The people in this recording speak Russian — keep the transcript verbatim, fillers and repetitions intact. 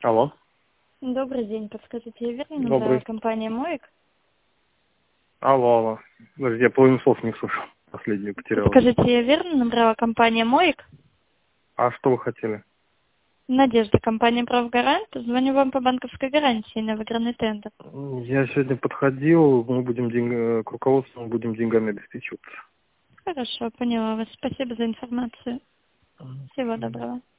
Алло. Добрый день. Подскажите, я верно Добрый. набрала компания Моик? Алло, алло. Подожди, я половину слов не слышу. Последнюю потерял. Подскажите, я верно набрала компания Моик? А что вы хотели? Надежда, компания «Правгарант». Звоню вам по банковской гарантии на выигранный тендер. Я сегодня подходил, мы будем деньг... к руководству мы будем деньгами обеспечиваться. Хорошо, поняла вас. Спасибо за информацию. Всего доброго.